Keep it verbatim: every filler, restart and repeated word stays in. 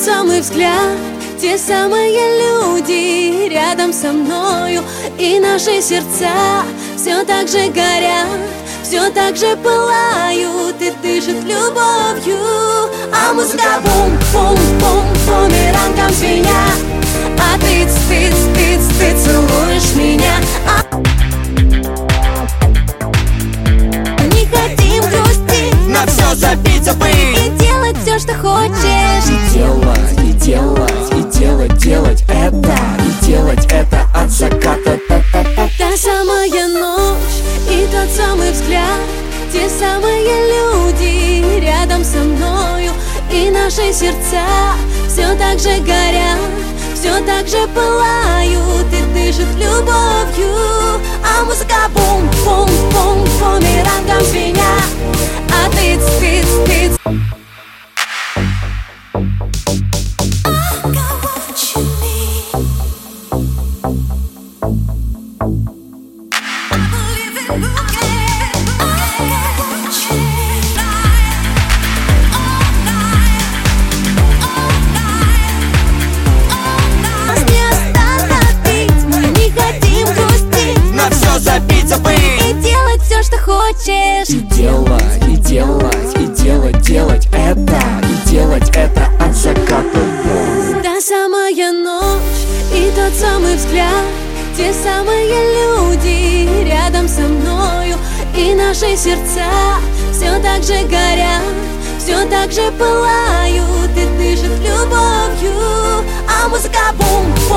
самый взгляд, те самые люди рядом со мною, и наши сердца все так же горят, все так же пылают и дышат любовью. А музыка бум-бум-бум, бумерангом звенят, а ты, ты, ты, ты целуешь меня. А... Не хотим грустить, на все забить, забыть и делать все, что хочешь. И делать, и делать, и делать, делать это, и делать это от заката. Та самая ночь и тот самый взгляд, те самые люди рядом со мною, и наши сердца все так же горят, все так же пылают и дышат любовью. А музыка бум-бум-бум, бумерангом звенят, а ты, ты, ты, ты. Забить, забыть и делать все, что хочешь. И делать, и делать, и делать, делать это, и делать это от заката. Та самая ночь и тот самый взгляд, те самые люди рядом со мною, и наши сердца все так же горят, все так же пылают и дышат любовью. А музыка бум-бум.